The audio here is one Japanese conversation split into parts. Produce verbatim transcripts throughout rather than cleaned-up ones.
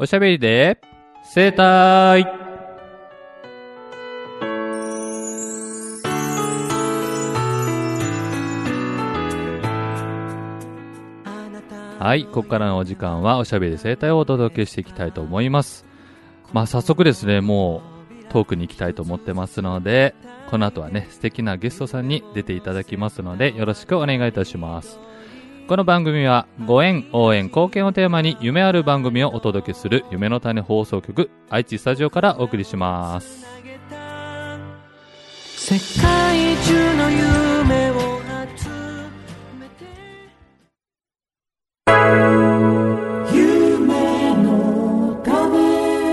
おしゃべりで生態。はい、ここからのお時間はおしゃべり生態をお届けしていきたいと思います。まあ早速ですね、もうトークに行きたいと思ってますので、この後はね、素敵なゲストさんに出ていただきますので、よろしくお願いいたします。この番組はご縁、応援、貢献をテーマに夢ある番組をお届けする夢の種放送局愛知スタジオからお送りします。世界中の夢を集めて夢の種。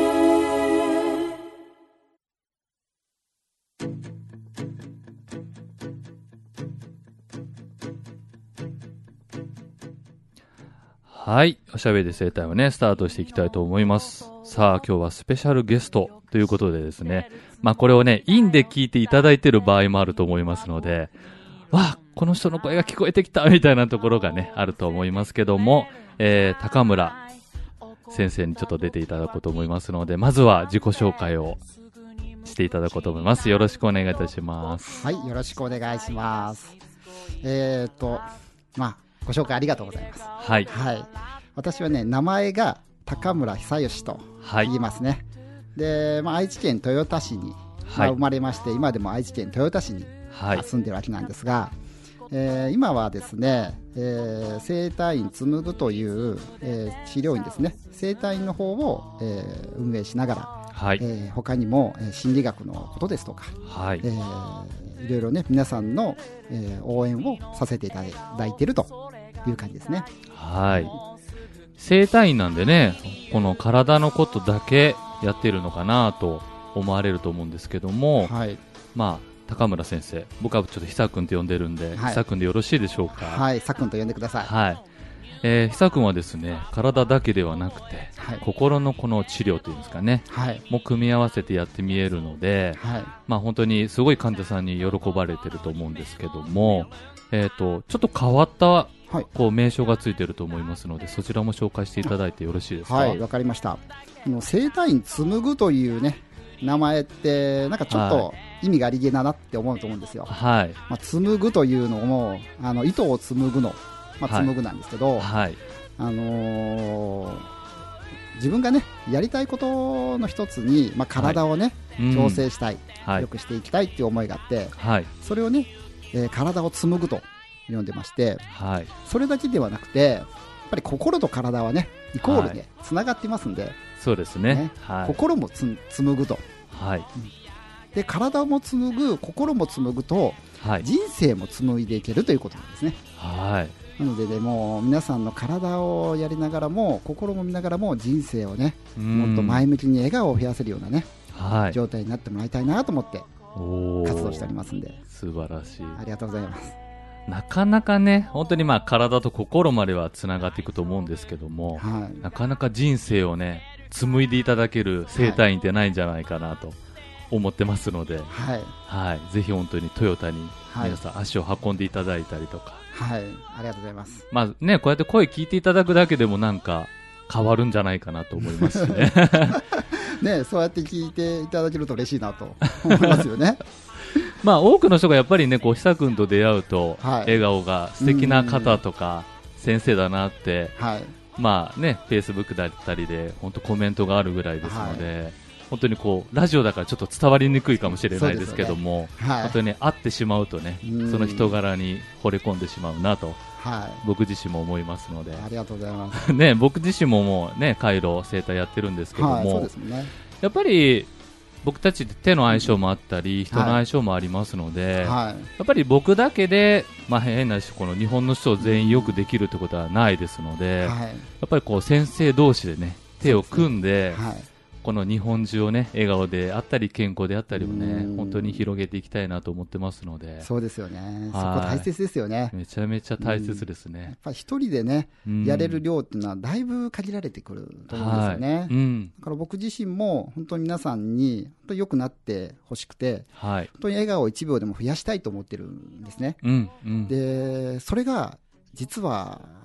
はい、おしゃべり生態をねスタートしていきたいと思います。さあ今日はスペシャルゲストということでですね、まあこれをねインで聞いていただいている場合もあると思いますので、わあこの人の声が聞こえてきたみたいなところがねあると思いますけども、えー、高村先生にちょっと出ていただこうと思いますので、まずは自己紹介をしていただこうと思います。よろしくお願いいたします。 はい、よろしくお願いします。えーとまあご紹介ありがとうございます。 はい、 はい、私はね名前が高村久義と言いますね。はい、で、まあ、愛知県豊田市に、まあ、生まれまして、今でも愛知県豊田市に、はい、住んでるわけなんですが、えー、今はですね、えー、生態院紡ぐという、えー、治療院ですね、生態院の方を、えー、運営しながら、はい、えー、他にも、えー、心理学のことですとか、はい、えー、いろいろね皆さんの、えー、応援をさせていただいているという感じですね。 はい、生態院なんでね、この体のことだけやってるのかなと思われると思うんですけども、はい、まあ高村先生、僕はちょっと久くんと呼んでるんで、はい、久くんでよろしいでしょうか。 はい、久くんと呼んでください。 はい、えー、久くんはですね、体だけではなくて、はい、心のこの治療というんですかね、はい、も組み合わせてやってみえるので、はい、まあ本当にすごい患者さんに喜ばれてると思うんですけども、えーと、ちょっと変わったはい、こう名称がついていると思いますので、そちらも紹介していただいてよろしいですか。 はい、わかりました。生態院紡ぐというね名前ってなんかちょっと意味がありげだなって思うと思うんですよ。はい、まあ、紡ぐというのもあの糸を紡ぐの、まあ、紡ぐなんですけど、はい、あのー、自分がねやりたいことの一つに、まあ、体をね、はい、調整したい、うん、良くしていきたいっていう思いがあって、はい、それをね、えー、体を紡ぐと読んでまして、はい、それだけではなくてやっぱり心と体はねイコールでつながってますんで、はい、 そうですね、ね、 はい、心もつ紡ぐと、はい、で体も紡ぐ心も紡ぐと、はい、人生も紡いでいけるということなんですね。はい、なので、ね、もう皆さんの体をやりながらも心も見ながらも人生をねもっと前向きに笑顔を増やせるようなね、はい、状態になってもらいたいなと思って活動しておりますんで。 素晴らしい、 ありがとうございます。 なかなかね本当にまあ体と心まではつながっていくと思うんですけども、はい、なかなか人生をね紡いでいただける生態院ってないんじゃないかなと思ってますので、はいはい、ぜひ本当にトヨタに皆さん足を運んでいただいたりとか、 はい、ありがとうございます。 まあね、こうやって声聞いていただくだけでもなんか変わるんじゃないかなと思いますしねね、そうやって聞いていただけると嬉しいなと思いますよねまあ多くの人がやっぱりねこう久くんと出会うと、はい、笑顔が素敵な方とか先生だなって、はい、まあねフェイスブックだったりで本当コメントがあるぐらいですので、はい、本当にこうラジオだからちょっと伝わりにくいかもしれないですけども、ね、はい、本当に、ね、会ってしまうとねその人柄に惚れ込んでしまうなと、はい、僕自身も思いますので。 ありがとうございますね、僕自身ももうね回路生態やってるんですけども、はい、そうですね、やっぱり僕たち手の相性もあったり、うん、人の相性もありますので、はい、やっぱり僕だけで、まあ、変なしこの日本の人全員よくできるってことはないですので、はい、やっぱりこう先生同士でね手を組んで、はい、この日本中をね笑顔であったり健康であったりをね本当に広げていきたいなと思ってますので。 そうですよね、そこ大切ですよね。 めちゃめちゃ大切ですね。 やっぱり一人でねやれる量っていうのはだいぶ限られてくると思うんですよね、はい、うん、だから僕自身も本当に皆さんに本当に良くなってほしくて、はい、本当に笑顔をいちびょうでも増やしたいと思ってるんですね、うんうん、でそれが実は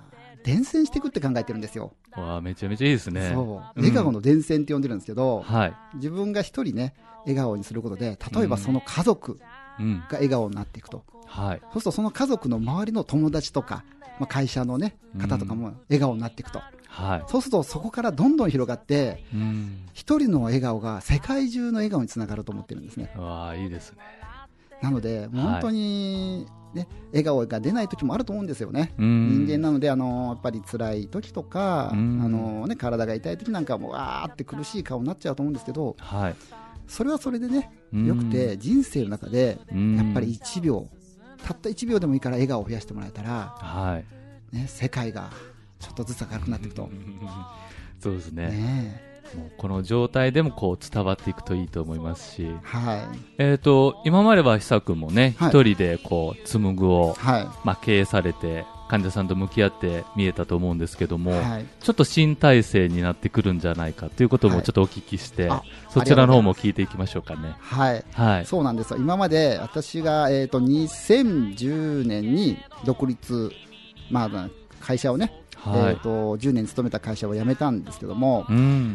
伝染していくって考えてるんですよ。 わあ、めちゃめちゃいいですね。 そう。笑顔の伝染って呼んでるんですけど、 うん、はい、 自分が一人ね、笑顔にすることで、例えばその家族が笑顔になっていくと。うん、はい。そうするとその家族の周りの友達とか、まあ、会社のね、方とかも笑顔になっていくと。はい、そうするとそこからどんどん広がって一、うん、人の笑顔が世界中の笑顔につながると思ってるんですね。 わあ、いいですね。 なので本当に、ね、笑顔が出ない時もあると思うんですよね。人間なのであのやっぱり辛い時とか、あの、ね、体が痛い時なんかもわーって苦しい顔になっちゃうと思うんですけど、はい、それはそれでねよくて、人生の中でやっぱりいちびょうたったいちびょうでもいいから笑顔を増やしてもらえたら、はいね、世界がちょっとずつ明るくなっていくと。 そうですね。ね、もうこの状態でもこう伝わっていくといいと思いますし、はい、えーと今までは久くんもね、はい、一人でこう紡ぐを、はい、まあ、経営されて患者さんと向き合って見えたと思うんですけども、はい、ちょっと新体制になってくるんじゃないかということもちょっとお聞きして、はい、そちらの方も聞いていきましょうかね。 はい、はい、そうなんですよ。今まで私が、えーとにせんじゅうねんに独立、まあ、会社をね、はい、えー、とじゅうねん勤めた会社を辞めたんですけども、うん、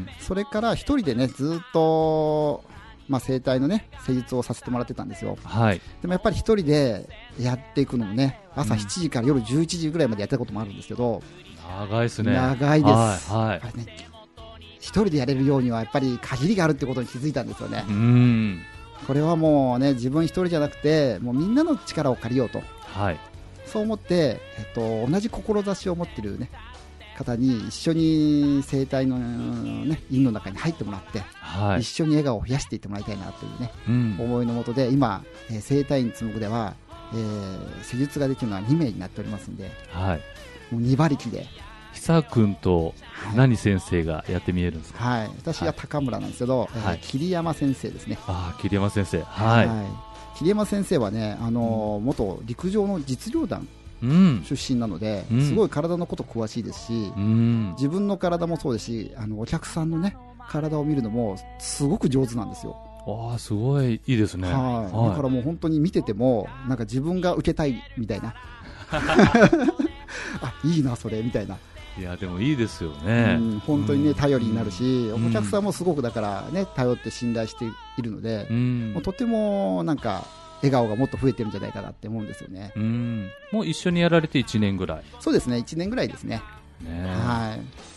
それから一人でねずっと、まあ、整体のね施術をさせてもらってたんですよ。はい、でもやっぱり一人でやっていくのもね、朝しちじから夜じゅういちじぐらいまでやったこともあるんですけど、 長いですね。 長いです、はいはい、やっぱりね、一人でやれるようにはやっぱり限りがあるってことに気づいたんですよね。うん、これはもうね自分一人じゃなくてもうみんなの力を借りようと、はい、そう思って、えっと、同じ志を持っている、ね、方に一緒に整体の、ね、院の中に入ってもらって、はい、一緒に笑顔を増やしていってもらいたいなというね、うん、思いのもとで今、えー、整体院つむぐでは、えー、施術ができるのはにめいになっておりますので、はい、もうにばりきで久君と何先生がやってみえるんですか。 はい、私は高村なんですけど、はい、えー、桐山先生ですね。 あ、桐山先生、はい、はい、 桐山先生はね、あのーうん、元陸上の実業団出身なので、うん、すごい体のこと詳しいですし、うん、自分の体もそうですし、あのお客さんのね体を見るのもすごく上手なんですよ。 ああ、すごいいいですね。はい、 はい、だからもう本当に見ててもなんか自分が受けたいみたいなあ、いいなそれみたいな。 いやでもいいですよね、 うん、本当にね頼りになるし、うん、お客さんもすごくだからね頼って信頼しているので、うん、もうとてもなんか笑顔がもっと増えてるんじゃないかなって思うんですよね。 うん、もう一緒にやられていちねんぐらい。 そうですね、いちねんぐらいですね。 ね、はい、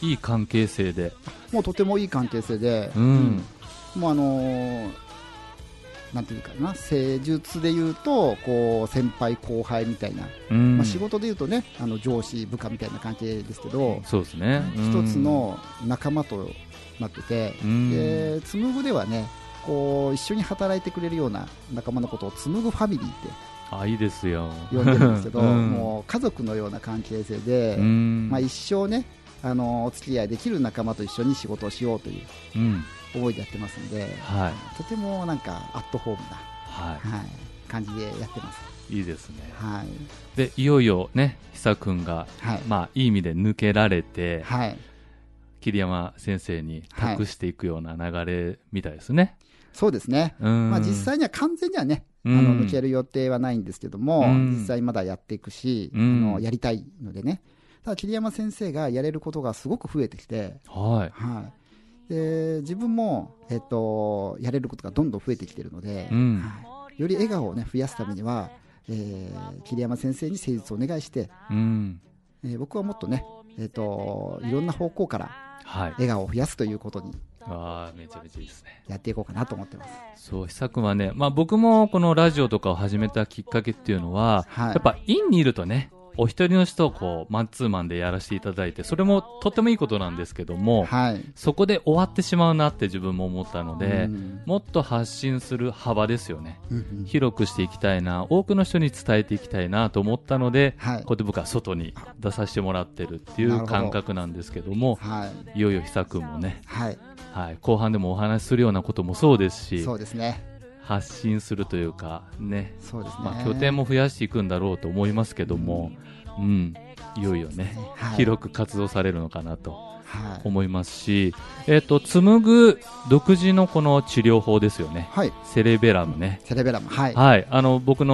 いい関係性で、 もうとてもいい関係性で、うん、もうあのー、なんていうかな、施術でいうとこう先輩後輩みたいな、うん、まあ、仕事でいうとねあの上司部下みたいな関係ですけど、 そうですね、 一つの仲間となってて、うん、で紡ぐではねこう一緒に働いてくれるような仲間のことを紡ぐファミリーってあ、いいですよ呼んでるんですけど、うん、もう家族のような関係性で、うん、まあ、一生ねあのお付き合いできる仲間と一緒に仕事をしようという思いでやってますので、うん、はい、とてもなんかアットホームな、はいはい、感じでやってます。 いいですね、はい、でいよいよね久くんが、はい、まあ、いい意味で抜けられて、はい、桐山先生に託していくような流れみたいですね。はい、そうですね、まあ、実際には完全にはねあの抜ける予定はないんですけども、実際まだやっていくし、あのやりたいのでね。ただ桐山先生がやれることがすごく増えてきて、はいはい、で自分も、えっと、やれることがどんどん増えてきているので、うん、はい、より笑顔を、ね、増やすためには、えー、桐山先生に施術をお願いして、うん、えー、僕はもっとね、えっと、いろんな方向から笑顔を増やすということに、 ああ、めちゃめちゃいいですね。 やっていこうかなと思ってます。 そう、久くんはね、まあ僕もこのラジオとかを始めたきっかけっていうのは、はい、やっぱ院にいるとね、お一人の人をこうマンツーマンでやらせていただいて、それもとってもいいことなんですけども、はい、そこで終わってしまうなって自分も思ったので、うん、もっと発信する幅ですよね、うんうん、広くしていきたいな、多くの人に伝えていきたいなと思ったので、はい、こうやって僕は外に出させてもらってるっていう感覚なんですけども、はい、いよいよ久くんもね、はいはい、後半でもお話しするようなこともそうですし、 そうですね、 発信するというかね、 そうですね、 まあ、拠点も増やしていくんだろうと思いますけども、うん、うん、いよいよね、はい、広く活動されるのかなと思いますし、はい、えっと紡ぐ独自のこの治療法ですよね、はい、セレベラムね、 セレベラム、はい、 はい、あの僕の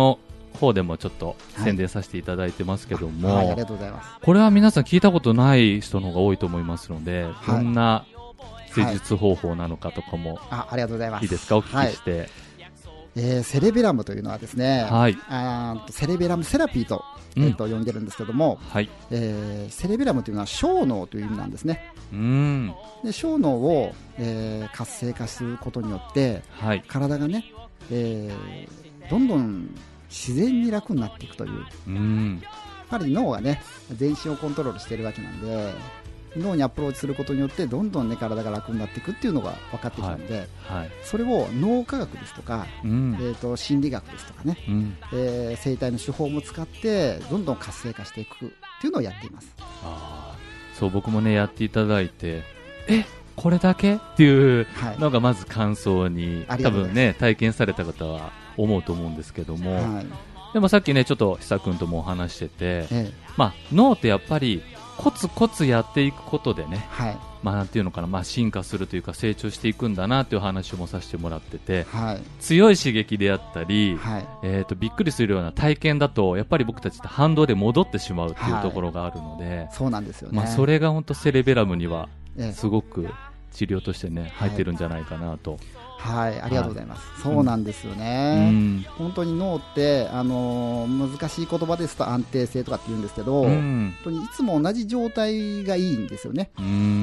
方でもちょっと宣伝させていただいてますけども、 はいはい、ありがとうございます。 これは皆さん聞いたことない人の方が多いと思いますので、 はい、 どんな施術方法なのかとかも、 あ、ありがとうございます。 いいですか、お聞きして。はい、 えー、セレベラムというのはですね、 はい、 あセレベラムセラピーと、えー、と呼んでるんですけども、 はい、 えー、セレベラムというのは小脳という意味なんですね。 うん、 で小脳を、えー、活性化することによって、はい、体がね、えー、どんどん自然に楽になっていくという、うん、やっぱり脳がね全身をコントロールしているわけなんで、脳にアプローチすることによってどんどん、ね、体が楽になっていくっていうのが分かってきたので、はいはい、それを脳科学ですとか、うん、えー、と心理学ですとかね、うん、えー、生態の手法も使ってどんどん活性化していくっていうのをやっています。 あ、そう僕もねやっていただいて、えこれだけっていうのがまず感想に、はい、多分ね体験された方は思うと思うんですけども、はい、でもさっきねちょっと久君ともお話してて、ええ、まあ、脳ってやっぱりコツコツやっていくことでね、はい、まあ、なんていうのかな、まあ、進化するというか成長していくんだなという話もさせてもらってて、はい、強い刺激であったり、はい、えー、とびっくりするような体験だとやっぱり僕たちって反動で戻ってしまうっていうところがあるので、はい、 そうなんですよね。 まあ、それが本当セレベラムにはすごく治療としてね入ってるんじゃないかなと。 はい、ありがとうございます。はい、そうなんですよね。うん、本当に脳って、あのー、難しい言葉ですと安定性とかって言うんですけど、うん、本当にいつも同じ状態がいいんですよね。うん、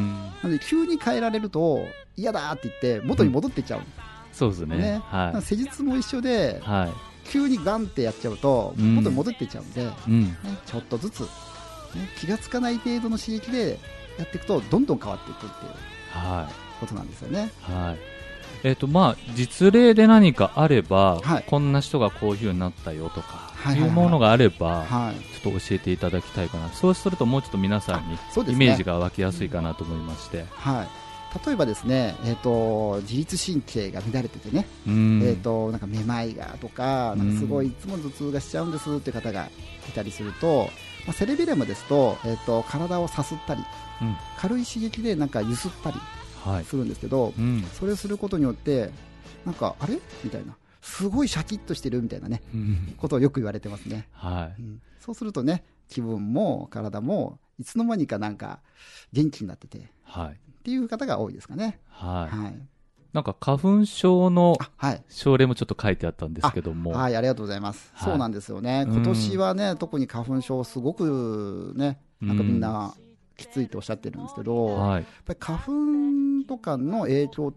なので急に変えられると嫌だって言って元に戻っていっちゃう、うん、 そうですね。ね、はい、 施術も一緒で、はい、急にガンってやっちゃうと元に戻っていっちゃうんで、うんね、ちょっとずつ、ね、気がつかない程度の刺激でやっていくとどんどん変わっていくっていうことなんですよね。 はい、えーとまあ、実例で何かあれば、はい、こんな人がこういう風になったよとか、はいはいはい、いうものがあれば、はい、ちょっと教えていただきたいかな。そうするともうちょっと皆さんにイメージが湧きやすいかなと思いまして、ね、 はい、例えばですね、えーと、自律神経が乱れててね、えーと、なんかめまいがとか、なんかすごいいつも頭痛がしちゃうんですっていう方がいたりすると、まあ、セレベラムですと、えーと、体をさすったり、うん、軽い刺激でなんか揺すったりするんですけど、はい、うん、それをすることによってなんかあれみたいな、すごいシャキッとしてるみたいなね、うん、ことをよく言われてますね。はい、うん、そうするとね気分も体もいつの間にかなんか元気になってて、はい、っていう方が多いですかね。はい、はい、 なんか花粉症の症例もちょっと書いてあったんですけども、 あ、はい、ありがとうございます。はい、そうなんですよね。今年はね、うん、特に花粉症すごくね、なんかみんなきついとおっしゃってるんですけど、はい、やっぱり花粉とかの影響って、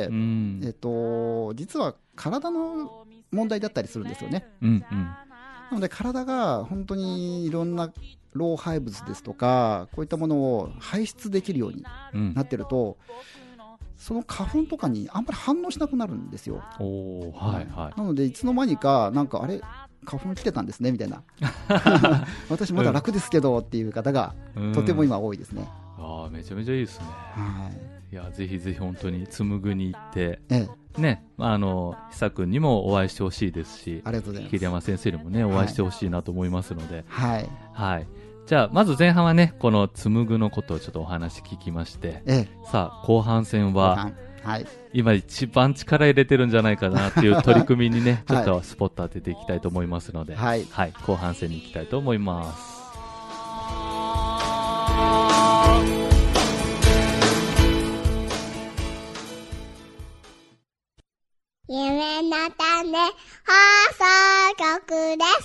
うん、えっと、実は体の問題だったりするんですよね。うんうん、なので体が本当にいろんな老廃物ですとかこういったものを排出できるようになってると、うん、その花粉とかにあんまり反応しなくなるんですよ。お、はいはい、なのでいつの間にかなんかあれ花粉来てたんですねみたいな私まだ楽ですけどっていう方がとても今多いですね。 うん、あ、めちゃめちゃいいですね。はい、いやぜひぜひ本当に紡ぐに行って、ええ、ね、あの久君にもお会いしてほしいですし、ありがとうございます。桐山先生にもねお会いしてほしいなと思いますので、はい、はい、じゃあまず前半はねこの紡ぐのことをちょっとお話聞きまして、ええ、さあ後半戦ははい、今一番力入れてるんじゃないかなっていう取り組みにねちょっとスポット当てていきたいと思いますので、はいはい、後半戦に行きたいと思います。 夢の種放送局です。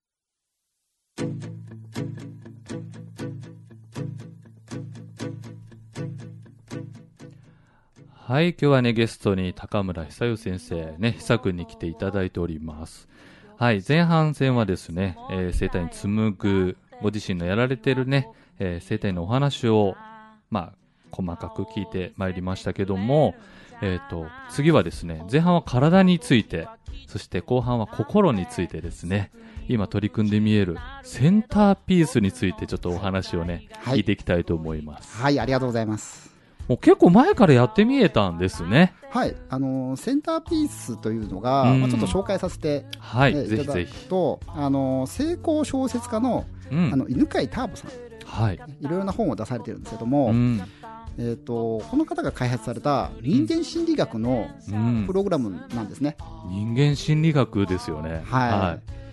はい、今日はねゲストに高村久代先生ね久くんに来ていただいております。はい、前半戦はですね、えー、生態に紡ぐご自身のやられているね、えー、生態のお話をまあ細かく聞いてまいりましたけども、えーと次はですね前半は体について、そして後半は心についてですね、今取り組んで見えるセンターピースについてちょっとお話をね、はい、聞いていきたいと思います。 はい、ありがとうございます。 もう結構前からやってみえたんですね。 はい、あのー、センターピースというのが、まあ、ちょっと紹介させて、はい、えー、いただくと、あのー、成功小説家の、うん、あの犬飼ターボさん、はい、いろいろな本を出されてるんですけども、うん、えー、とこの方が開発された人間心理学のプログラムなんですね。 うん、人間心理学ですよね。はい、は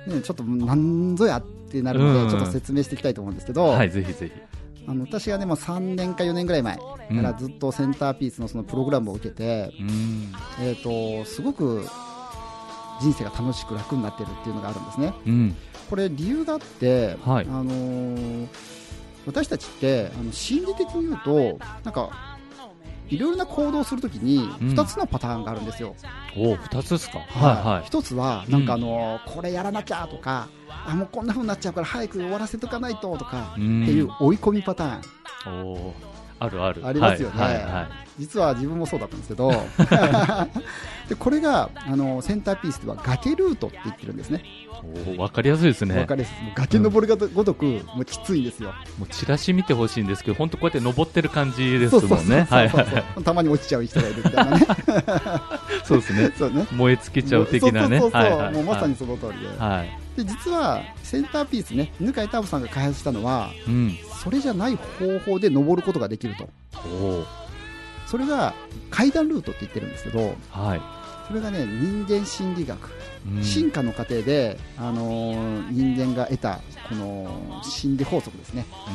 ね、ちょっとなんぞやってなるので、うん、ちょっと説明していきたいと思うんですけど、 はい、ぜひぜひ。 あの私がね、もうさんねんかよねんぐらい前からずっとセンターピースのそのプログラムを受けて、うん、えーと、すごく人生が楽しく楽になっているっていうのがあるんですね、うん、これ理由があって、はい、あのー、私たちってあの心理的に言うとなんかいろいろな行動をするときにふたつのパターンがあるんですよ、 うん、おふたつですか、はいはい、 ひとつはなんかあのーうん、これやらなきゃとか、あもうこんな風になっちゃうから早く終わらせとかないととかっていう追い込みパターン、 おあるあるありますよね、 はいはいはい、 実は自分もそうだったんですけどでこれがあのセンターピースでは崖ルートって言ってるんですね。 お分かりやすいですね。 分かりやすい。もう崖登るがごとく、うん、もうきついんですよ。 もうチラシ見てほしいんですけど、本当こうやって登ってる感じですもんね。 たまに落ちちゃう人がいるみたいなねそうですね。そうね、燃え尽きちゃう的なね。 そうそうそうそう、はいはい、もうまさにその通りで、はい、で実はセンターピースね、犬飼タブさんが開発したのは、うん、それじゃない方法で登ることができると。おそれが階段ルートって言ってるんですけど、はい、それがね、人間心理学、うん、進化の過程で、あのー、人間が得たこの心理法則ですね、うん、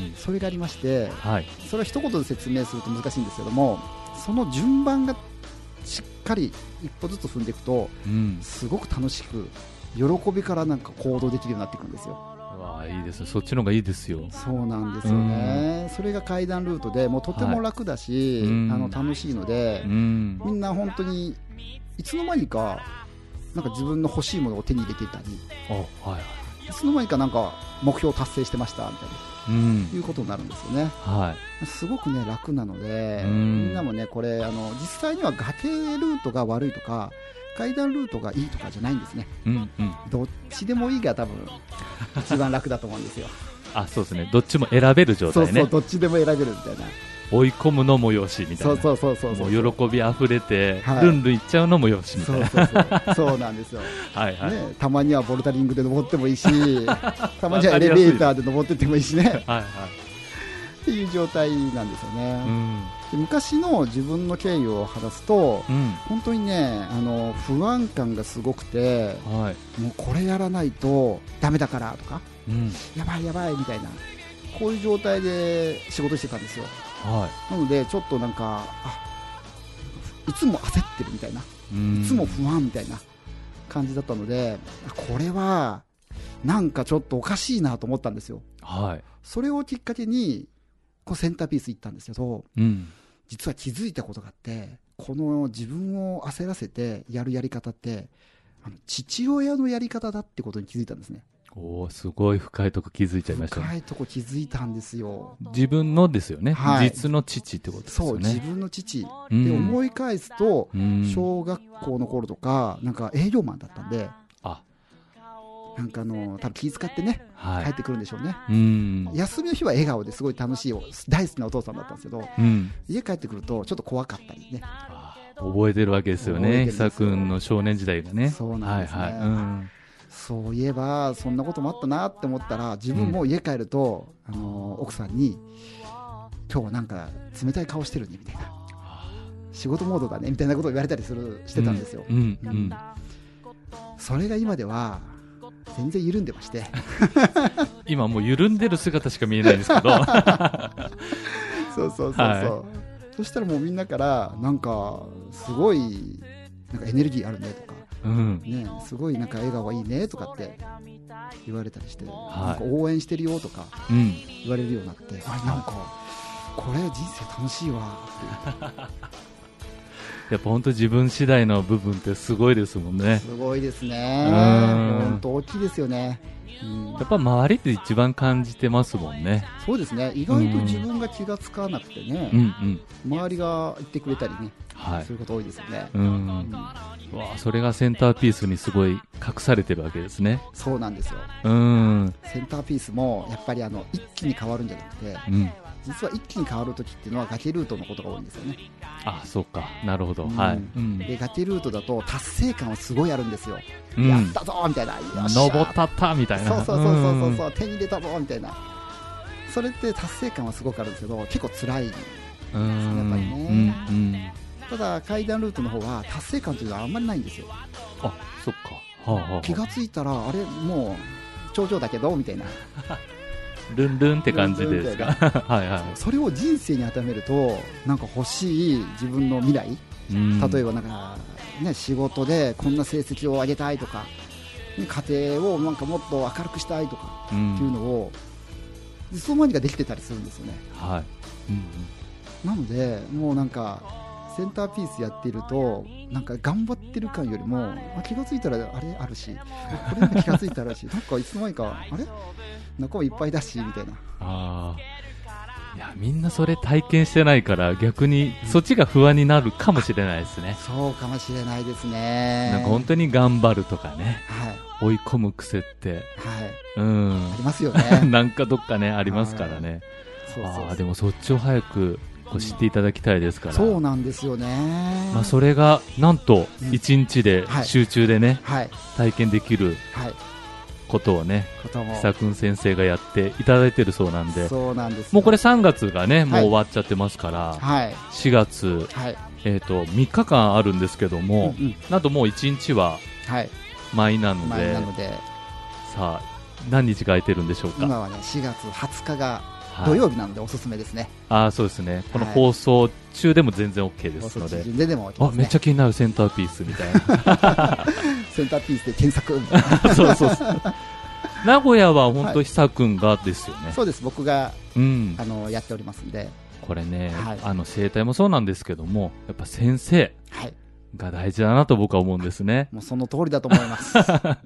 それがありまして、はい、それを一言で説明すると難しいんですけども、その順番がしっかり一歩ずつ踏んでいくと、うん、すごく楽しく喜びからなんか行動できるようになっていくんですよ。 わいいですね、そっちの方がいいですよ。 そうなんですよね、うん、それが階段ルートでもうとても楽だし、はい、あの楽しいので、うん、みんな本当にいつの間にかなんか自分の欲しいものを手に入れていたり、はいはい、いつの間にかなんか目標を達成してましたみたいな、うん、いうことになるんですよね、はい、すごくね楽なので、うん、みんなもねこれあの実際には崖ルートが悪いとか階段ルートがいいとかじゃないんですね、うんうん、どっちでもいいが多分一番楽だと思うんですよあ、そうですね、どっちも選べる状態ね。 そうそう、どっちでも選べるみたいな、 追い込むのもよしみたいな、 そうそうそうそう、 もう喜びあふれて、はい、ルンルンいっちゃうのもよしみたいな、 そうそうそうそうなんですよはい、はい、ね、たまにはボルダリングで登ってもいいしたまにはエレベーターで登ってってもいいしねはい、はい、っていう状態なんですよね、うん、で昔の自分の経緯を話すと、うん、本当にねあの不安感がすごくて、はい、もうこれやらないとダメだからとか、うん、やばいやばいみたいな、こういう状態で仕事してたんですよ、はい、なのでちょっとなんかあいつも焦ってるみたいな、いつも不安みたいな感じだったので、これはなんかちょっとおかしいなと思ったんですよ、はい、それをきっかけにこうセンターピース行ったんですけど、うん、実は気づいたことがあって、この自分を焦らせてやるやり方ってあの父親のやり方だってことに気づいたんですね。 おー、すごい深いとこ気づいちゃいましたね。 深いとこ気づいたんですよ。 自分のですよね、はい、実の父ってことですよね。 そう、自分の父、うん、で思い返すと、うん、小学校の頃とかなんか営業マンだったんで、あなんかあの多分気遣ってね、はい、帰ってくるんでしょうね、うん、休みの日は笑顔ですごい楽しい大好きなお父さんだったんですけど、うん、家帰ってくるとちょっと怖かったりね、 覚えてるわけですよね、久君の少年時代がね。 そうなんですね、はいはい、うん、そういえばそんなこともあったなって思ったら、自分も家帰ると、うん、あの奥さんに今日はなんか冷たい顔してるねみたいな、仕事モードだねみたいなことを言われたりするしてたんですよ、うんうんうん、それが今では全然緩んでまして今もう緩んでる姿しか見えないんですけどそうそうそうそう、はい、そしたらもうみんなからなんかすごいなんかエネルギーあるねとか、うんね、すごいなんか笑顔がいいねとかって言われたりして、はい、なんか応援してるよとか言われるようになって、うん、あれなんかこれ人生楽しいわってやっぱ本当自分次第の部分ってすごいですもんね。 すごいですね、本当大きいですよね、うん、やっぱ周りって一番感じてますもんね。 そうですね、意外と自分が気がつかなくてね、うん、周りが言ってくれたりね、はい、そういうこと多いですよね、うんうん、 わそれがセンターピースにすごい隠されてるわけですね。 そうなんですよ、うん、センターピースもやっぱりあの一気に変わるんじゃなくて、うん実は一気に変わるときっていうのは崖ルートのことが多いんですよね。 あ、そうか、なるほど、うんはいうん、 で崖ルートだと達成感はすごいあるんですよ、うん、やったぞみたいな、 登ったったみたいな、 そうそうそうそうそう、手に入れたぞみたいな、それって達成感はすごくあるんですけど結構辛いんですね、やっぱりね、うんうん、ただ階段ルートの方は達成感というのはあんまりないんですよ。 あ、そっか、 はあはあ、 気がついたらあれもう頂上だけどみたいなルンルンって感じですかはい、はい、 それを人生に当てはめるとなんか欲しい自分の未来、うん、例えばなんか、ね、仕事でこんな成績を上げたいとか家庭をなんかもっと明るくしたいとかっていうのを、うん、いつの間にかできてたりするんですよね、はいうんうん、なのでもうなんかセンターピースやっているとなんか頑張ってる感よりも、あ、気がついたらあれあるし、これも気がついたらあるしなんかいつの間にかあれ中もいっぱいだしみたいな。 あいやみんなそれ体験してないから逆にそっちが不安になるかもしれないですね。 そうかもしれないですね。 なんか本当に頑張るとかね、はい、追い込む癖って、はいうん、 ありますよねなんかどっかねありますからね。そうそうそうあでもそっちを早くこう知っていただきたいですから、 うん、そうなんですよね、 まあ、それがなんといちにちで集中でね、 はい、 体験できる、はいことをね、久くん先生がやっていただいてるそうなんで、 そうなんですもうこれさんがつがね、もう終わっちゃってますから、はい、しがつ、はい、えーと、みっかかんあるんですけども、うんうん、なんともういちにちは舞なので、はい、なのでさあ何日が空いてるんでしょうか。 今はねしがつはつかが土曜日なのでおすすめですね。 はい、あそうですね。この放送中でも全然 OK ですので、 全然でも OK ですね。 あめっちゃ気になるセンターピースみたいなセンターピースで検索みたいなそうそうそう名古屋は本当久くんがですよね、はい、 そうです。僕が、うん、あのやっておりますんで、 これね、はい、あの生態もそうなんですけどもやっぱ先生が大事だなと僕は思うんですね。 もうその通りだと思いますはい、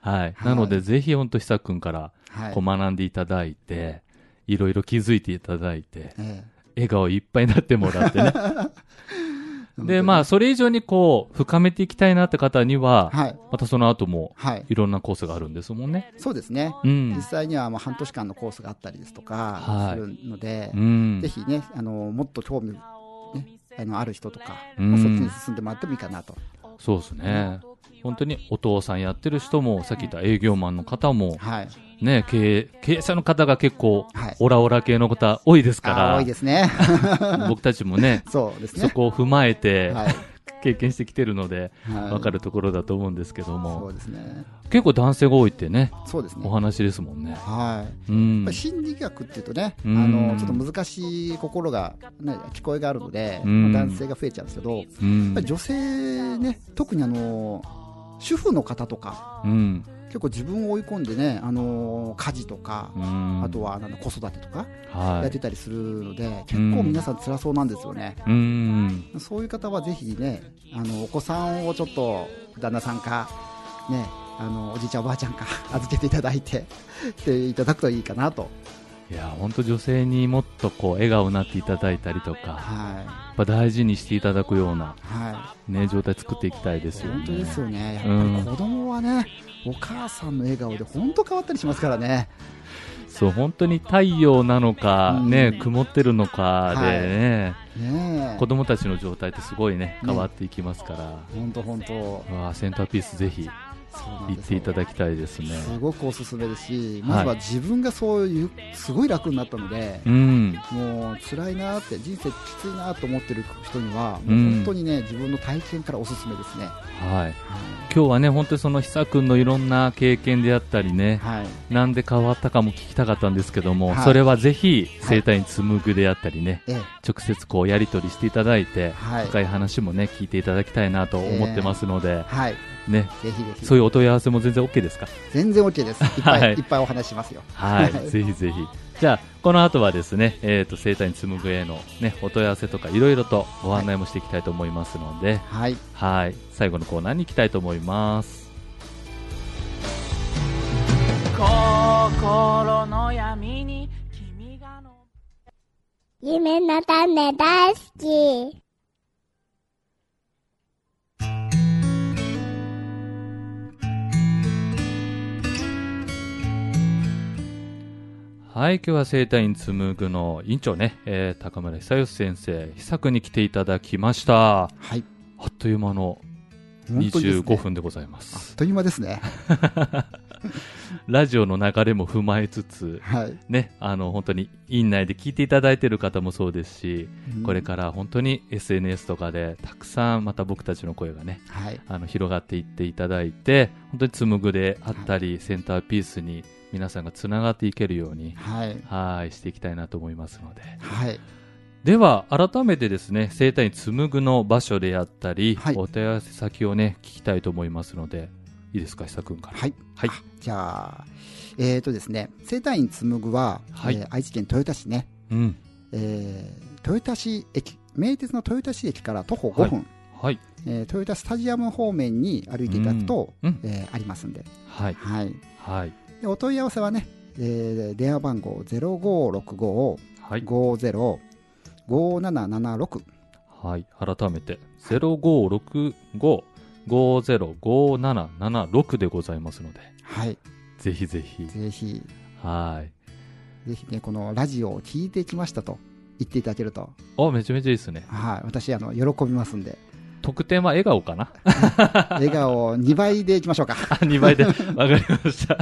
はい、なのでぜひ本当久くんからこう学んでいただいて、はい、いろいろ気づいていただいて、ええ、笑顔いっぱいになってもらってねでまあそれ以上にこう深めていきたいなって方には、はい、またその後もいろんなコースがあるんですもんね。 そうですね、うん、実際にはまあ半年間のコースがあったりですとかするので、はいうん、ぜひねあのもっと興味、ね、あのある人とか、うん、そっちに進んでもらってもいいかなと。 そうですね、本当にお父さんやってる人もさっき言った営業マンの方も、はいね、経営、経営者の方が結構、はい、オラオラ系の方多いですから。 多いですね。 僕たちもね、 そうですね。 そこを踏まえて、はい、経験してきてるので、はい、分かるところだと思うんですけども。そうですね。結構男性が多いってね、そうですね。お話ですもんね。 はい。うん、やっぱり心理学っていうとね、あの、ちょっと難しい心が、ね、聞こえがあるので、男性が増えちゃうんですけど、やっぱり女性ね、特にあの、主婦の方とか、うん結構自分を追い込んでね、あのー、家事とか、あとはなん子育てとかやってたりするので、はい、結構皆さん辛そうなんですよね。うんそういう方はぜひね、あのお子さんをちょっと旦那さんか、ね、あのおじいちゃんおばあちゃんか預けていただいてしていただくといいかなと。 いや本当女性にもっとこう笑顔になっていただいたりとか、はい、やっぱ大事にしていただくような、はいね、状態作っていきたいですよね。 本当ですよね。やっぱり子供はね、うん、お母さんの笑顔で本当変わったりしますからね。 そう本当に太陽なのか、うんね、曇ってるのかでね、はい、ね子供たちの状態ってすごいね変わっていきますから、 本当本当センターピースぜひ行っていただきたいですね。 すごくおすすめですし、まずは自分がそういうすごい楽になったので、うん、もう辛いなって人生きついなと思ってる人には、うん、もう本当にね自分の体験からおすすめですね。 はい、はい、今日はね本当にその久くんのいろんな経験であったりね、はい、なんで変わったかも聞きたかったんですけども、はい、それはぜひ生体に紡ぐであったりね、はい、直接こうやり取りしていただいて、はい、深い話もね聞いていただきたいなと思ってますので、えーはいね、ぜひぜひそういうお問い合わせも全然 OK ですか？ 全然 OK です。いっぱい、はい、いっぱいお話しますよ。 はい、ぜひぜひ。じゃあこの後はですね、えっと生体に紡ぐへのねお問い合わせとかいろいろとご案内もしていきたいと思いますので、はい、はい、最後のコーナーに行きたいと思います。心の闇に君がの夢の種大好き。 はい、今日は生体院紡ぐの院長ね、えー、高村久義先生、久くに来ていただきました。はい。あっという間のにじゅうごふんでございます。 あっという間ですね。 ラジオの流れも踏まえつつ、 はい、 ね、あの本当に院内で聞いていただいている方もそうですし、うん、これから本当に エスエヌエス とかでたくさんまた僕たちの声がね、はい、あの広がっていっていただいて、本当に紡ぐであったり、はい、センターピースに皆さんがつながっていけるように、はい、はいしていきたいなと思いますので、はい、では改めてですね、生体院紡ぐの場所であったり、はい、お問い合わせ先をね聞きたいと思いますので、いいですか、久くんから。 はい、はい、じゃあえーとですね、生体院紡ぐは、はい、えー、愛知県豊田市ね、うん、えー、豊田市駅、名鉄の豊田市駅から徒歩ごふん、はいはい、えー、豊田スタジアム方面に歩いていただくと、うん、えー、ありますんで、はいはいはい、でお問い合わせはね、えー、電話番号 ゼロごろくご ごゼロ ごななななろく、 はい、改めて ゼロごろくご ごゼロ ごななななろく でございますので、はい、ぜひぜひぜひはいぜひね、このラジオを聞いてきましたと言っていただけると、 あ、めちゃめちゃいいですね。 はい、私あの喜びますんで。 特典は笑顔かな笑顔にばいでいきましょうか。 にばいでわかりました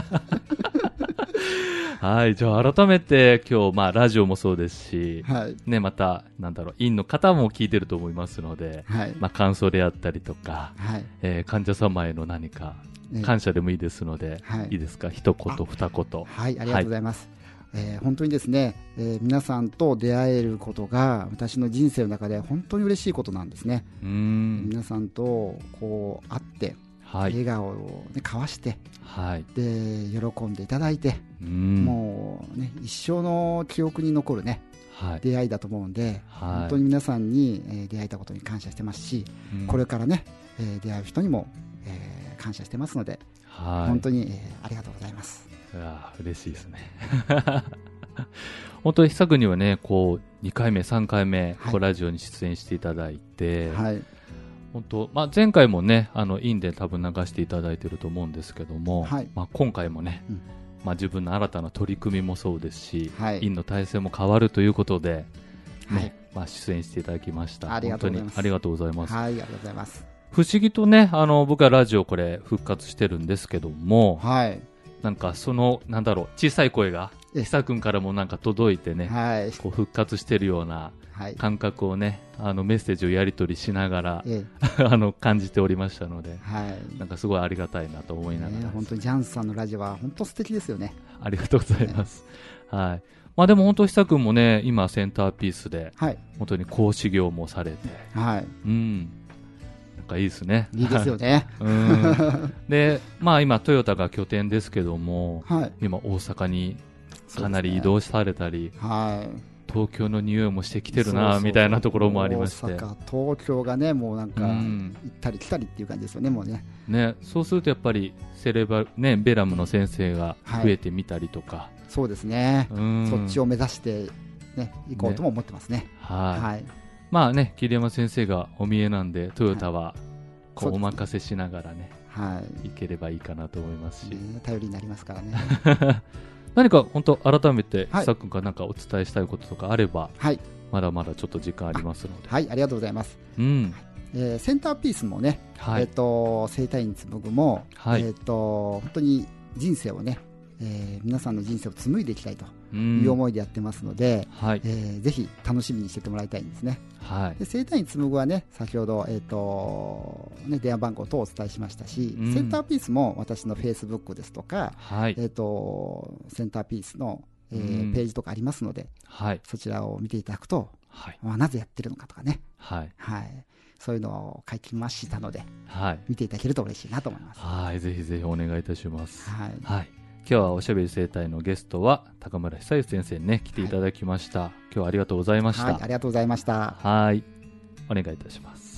はい、じゃあ改めて今日、まあ、ラジオもそうですし、はいね、またなんだろう、院の方も聞いてると思いますので、はい、まあ、感想であったりとか、はい、えー、患者様への何か感謝でもいいですので、はい、いいですか、一言二言。 はい、ありがとうございます、はい、えー、本当にですね、えー、皆さんと出会えることが私の人生の中で本当に嬉しいことなんですね。うーん、皆さんとこう会って、はい、笑顔を、ね、交わして、はい、で喜んでいただいて、うん、もう、ね、一生の記憶に残る、ね、はい、出会いだと思うんで、はい、本当に皆さんに、えー、出会えたことに感謝してますし、うん、これからね、えー、出会う人にも、えー、感謝してますので、はい、本当に、えー、ありがとうございます。 いや嬉しいですね本当に久くにはね、こうにかいめさんかいめ、はい、こうラジオに出演していただいて、はい、本当、まあ、前回もね、あのインで多分流していただいていると思うんですけども、はい、まあ、今回もね、うん、まあ、自分の新たな取り組みもそうですし、はい、インの体制も変わるということで、ね、はい、まあ、出演していただきました。 ありがとうございます。 本当にありがとうございます。 はい、ありがとうございます。 不思議とね、あの僕はラジオこれ復活してるんですけども、はい、なんかそのなんだろう、小さい声が久くんからもなんか届いてね、はい、こう復活してるような感覚をね、あのメッセージをやり取りしながら、ええ、あの感じておりましたので、はい、なんかすごいありがたいなと思いながら、ね、 本当にジャンスさんのラジオは本当素敵ですよね。 ありがとうございます、ね、はい。まあ、でも本当久くんもね、今センターピースで、はい、本当に講師業もされて、はい、うん、なんかいいですね。 いいですよね。 うん、で、まあ今トヨタが拠点ですけども、はい、今大阪にかなり移動されたり、ね、はい、東京の匂いもしてきてるな、そうそうそうみたいなところもありまして、大阪、東京がね、もうなんか、うん、行ったり来たりっていう感じですよね、もうね。 ね、そうするとやっぱりセレバ、ね、ベラムの先生が増えてみたりとか、はい、 そうですね、うん、そっちを目指して、ね、行こうとも思ってますね。ね、はい、はい、 まあね、桐山先生がお見えなんで、トヨタはこうお任せしながらね、はい、行ければいいかなと思いますし、 ね、頼りになりますからね。 何か本当改めて久くんが何かお伝えしたいこととかあれば、はい、まだまだちょっと時間ありますので。 はい、ありがとうございます。うん、えー、センターピースもね、はい、えー、と生体院紡ぐも、はい、えー、と本当に人生をね、えー、皆さんの人生を紡いでいきたいという思いでやってますので、はい、えー、ぜひ楽しみにしててもらいたいんですね。はい、で生体院紡ぐはね、先ほど、えーとね、電話番号等をお伝えしましたし、うん、センターピースも私のフェイスブックですとか、はい、えー、とセンターピースの、えーうん、ページとかありますので、はい、そちらを見ていただくと、はい、まあ、なぜやってるのかとかね、はいはい、そういうのを書きましたので、はい、見ていただけると嬉しいなと思います。 はい、ぜひぜひお願いいたします。はい、はい、今日はおしゃべり生態のゲストは高村久義先生にね来ていただきました。はい、今日はありがとうございました。 はい、ありがとうございました。 はい、お願いいたします。